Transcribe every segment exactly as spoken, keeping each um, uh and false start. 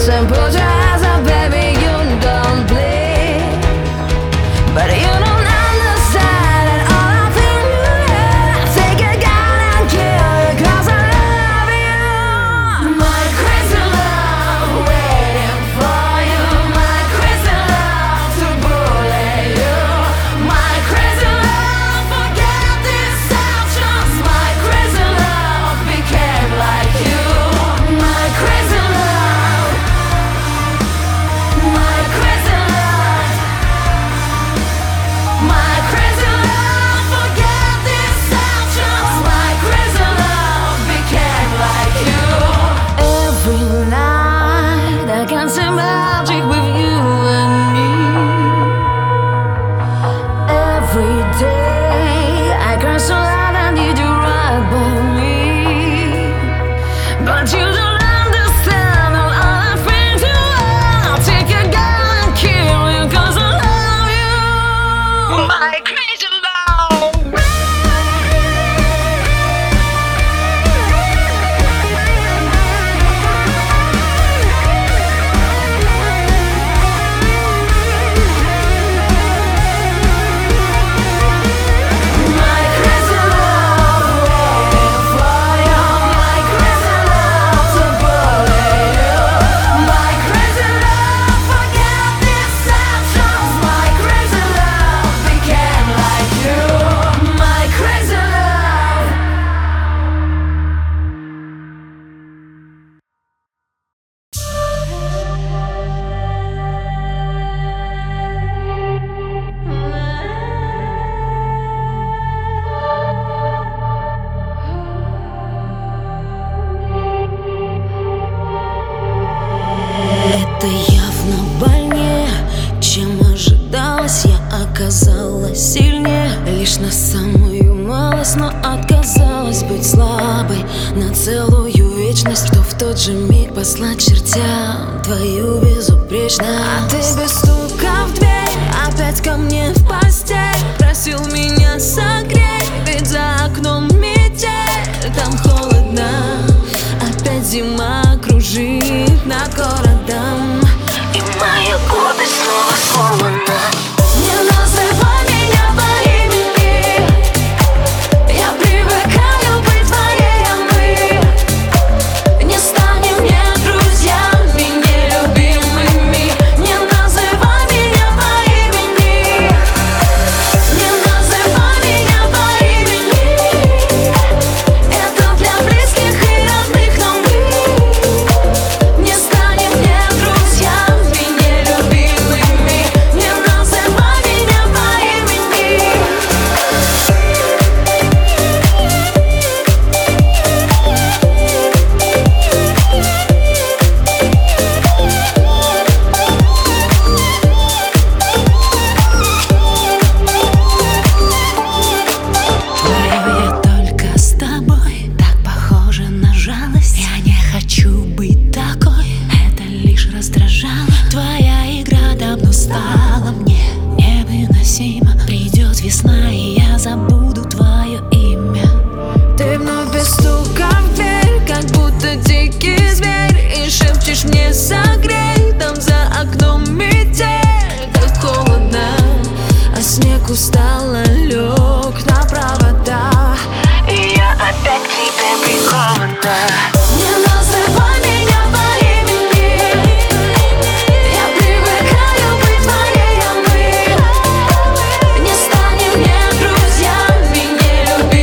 and put your eyes up, baby, you don't bleed. But you don't understand that all I feel you have. Take a gun and kill you, cause I love you. My crazy love waiting for you. My crazy love to bully you. My crazy love forget these actions. My crazy love became like you. My crazy love. My crazy love. My crazy love forget these actions. My crazy love became like you. Every night I can see magic with you and me. Every day I cry so loud I need you right by me. But you don't understand all I feel to you. I'll take a gun and kill you, cause I love you. My crazy love. My crazy love waiting for you. My crazy love to bully you. My crazy love forget these actions. My crazy love became like you. My crazy love. Это явно больнее, чем ожидалось. Я оказалась сильнее лишь на самую малость, но отказалась быть слабой на целую вечность, что в тот же миг послать чертям твою безупречность. А ты без стука в дверь опять ко мне в постель просил меня согреть, ведь за окном метель, там холодно. Опять зима кружит над городом, и моя гордость снова сломана. Не называй меня по имени, я привыкаю быть твоей, а мы не станем не друзьями, не любимыми. Не называй меня по имени, не называй меня по имени. Это для близких и родных, но мы не станем не друзьями, не любимыми. Не называй меня по имени. Говорю я только с тобой, так похоже на жалость. Я не хочу быть такой, это лишь раздражало. Твоя игра давно стала мне невыносима. Придет весна, и я забуду твое имя. Ты вновь без стука в дверь, как будто дикий зверь, и шепчешь мне согрей, там за окном метель. Так холодно, а снег устало лег на провода, и я опять к тебе прикована. Не называй меня по имени, я привыкаю быть твоей, а мы не станем не друзьями, не любимыми.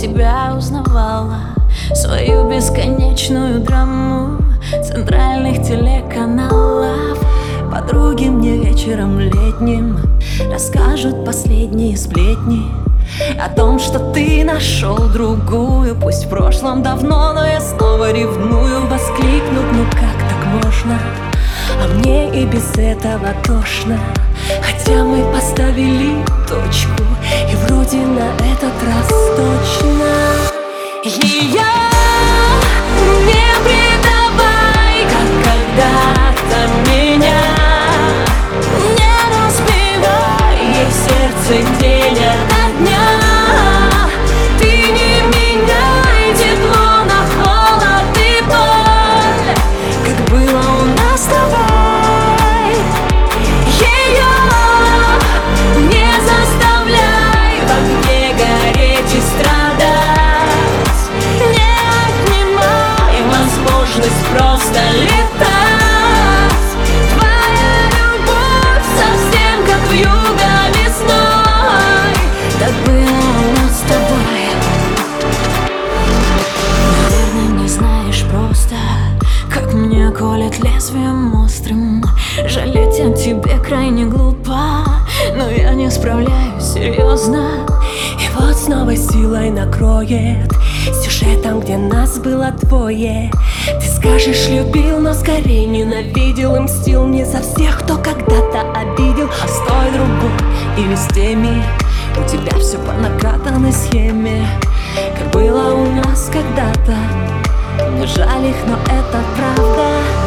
себя узнавала свою бесконечную драму центральных телеканалов. Подруги мне вечером летним расскажут последние сплетни о том, что ты нашел другую, пусть в прошлом давно, но я снова ревную. Воскликнут: ну как так можно? А мне и без этого тошно. Хотя мы поставили точку, и вроде на этот раз точно. Ее не предавай, как когда-то меня. Не разбивай ей сердце день ото дня. Ты не меняй тепло на холод и боль, как было у нас с тобой. Ее не заставляй в огне гореть и страдать. Не отнимай возможность просто летать. Твоя любовь совсем как вьюга весной. Так было у нас с тобой. Наверное, не знаешь просто, как мне колет лезвием острым. Жалеть о тебе крайне глупо, но я не справляюсь серьезно. И вот с новой силой накроет сюжетом, где нас было двое. Ты скажешь: любил, но скорее ненавидел и мстил не за всех, кто когда-то обидел, а с той другой или с теми. У тебя все по накатанной схеме, как было у нас когда-то. Не жаль их, но это правда.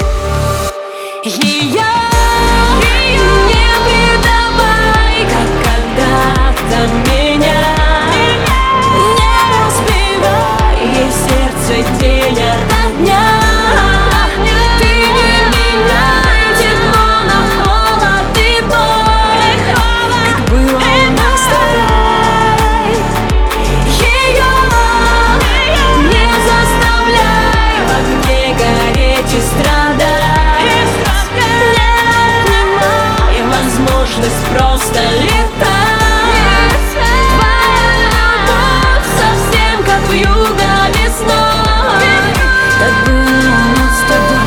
Ее не предавай, как когда-то меня. Не разбивай ей сердце день ото дня. Ты не меняй тепло на холод и боль, как было у нас с тобой. Ее не заставляй в огне гореть и страдать. Возможность просто летать. Твоя любовь совсем как вьюга весной. Так было у нас с тобой.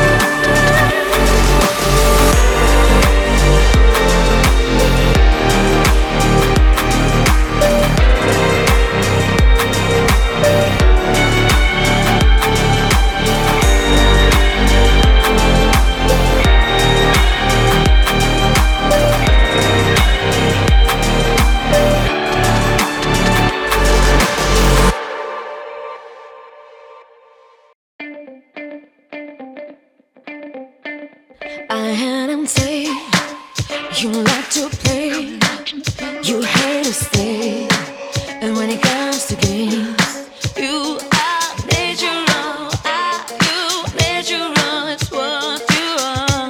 I had him say, you like to play, you hate to stay. And when it comes to games, you are natural, are you natural, it's what you are.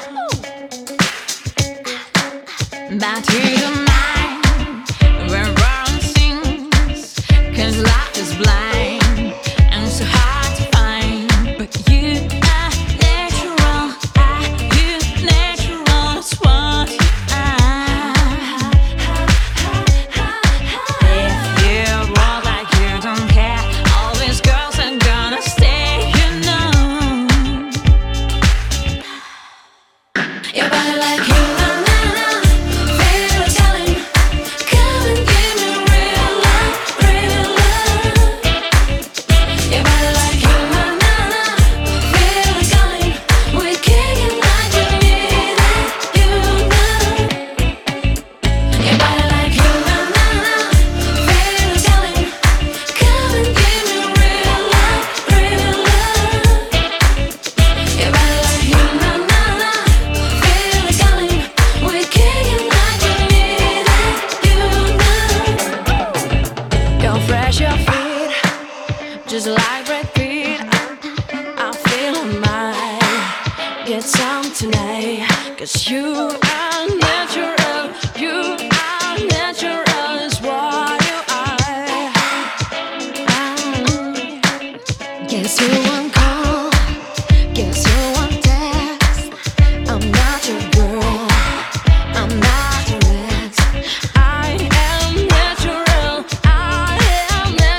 But you don't mind when wrong sings, cause life is blind and so hard to find. But you are natural, are you natural, it's what you are. If you walk like you don't care, all these girls are gonna stay, you know. Your body like you, na na na, feel it calling. Come and give me real love, real love. Your body like you, na na na, feel it calling. We're kicking like you need it, you know. Your body like you, na na na, feel it calling. Come and give me real love, real love. Your body like you, na na na, feel it calling. We're kicking like you need it, you know. You're fresh, your feet, just like Brad Pitt. I feel my get some tonight, cause you are natural, you are natural, is what you are. Ah, guess you won't call, guess you won't text. I'm not your girl, I'm not your ex. I am natural, I am natural.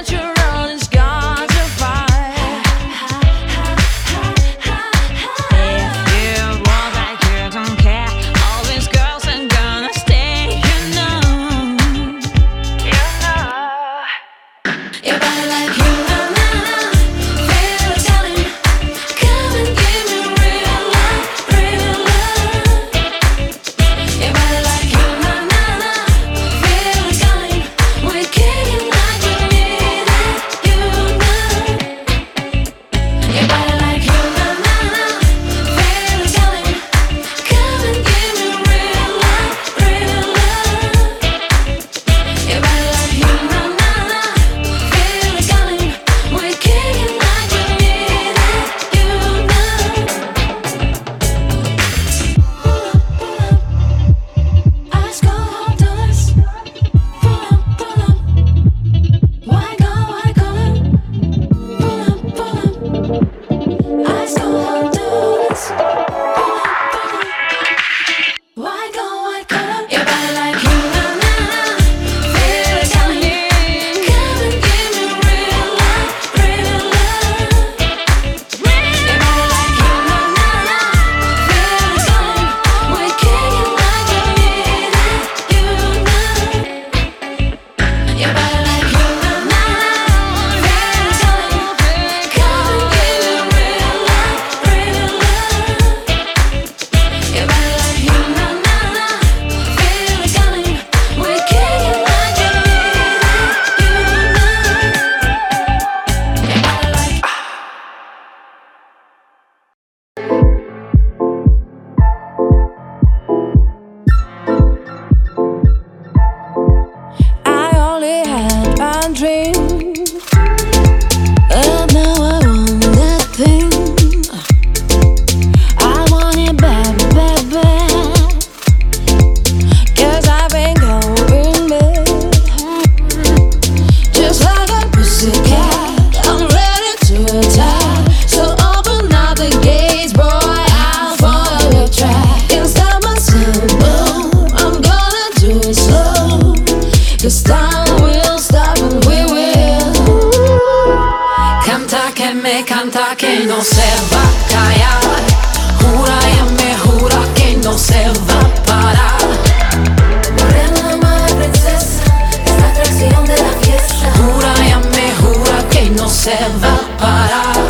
no se va a callar. Jura y me jura que no se va a parar. Morena, mala princesa, es la atracción de la fiesta. Jura y me jura que no se va a parar.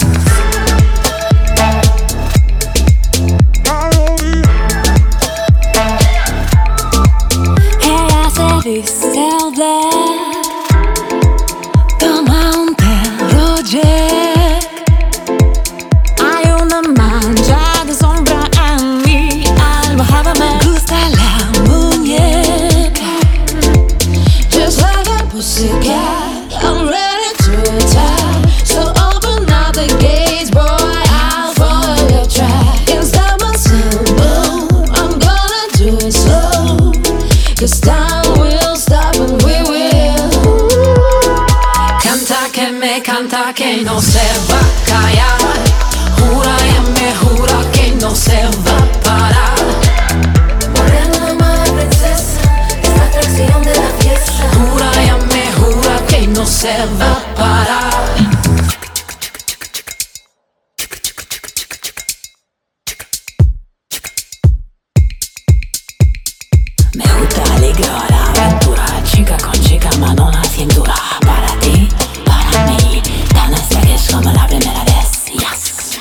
Ella se viste al ver, toma un perro Jack. Hay una mancha de sombra en mi almohada, me gusta la muñeca. Just like a pussycat, I'm ready to attack. So open up the gates, boy, I'll follow your track. Can't stop my symbol, I'm gonna do it slow. Cause time will stop and we will. Canta que me canta que no se va a callar. Jura y me jura que no se va a parar. Morena, mala princesa, es la atracción de la fiesta. Jura y me jura que no se va a parar. Me gusta alegre la aventura, chica con chica, mano en la cintura. Para ti, para mí, tan así que es como la primera vez. Yes.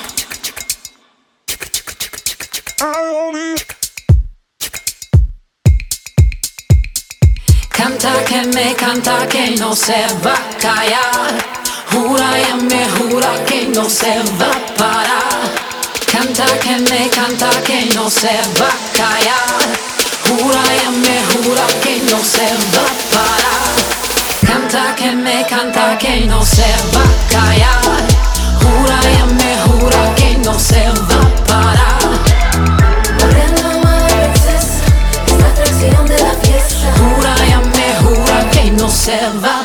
Canta que me canta que no se va a callar. Jura y me jura que no se va a parar. Canta que me canta que no se va a callar. Jura y me jura que no se va a parar. Canta que me canta que no se va a callar. Jura y me jura que no se va a parar. Morena, mala princesa, es la atracción de la fiesta. Jura y me jura que no se va a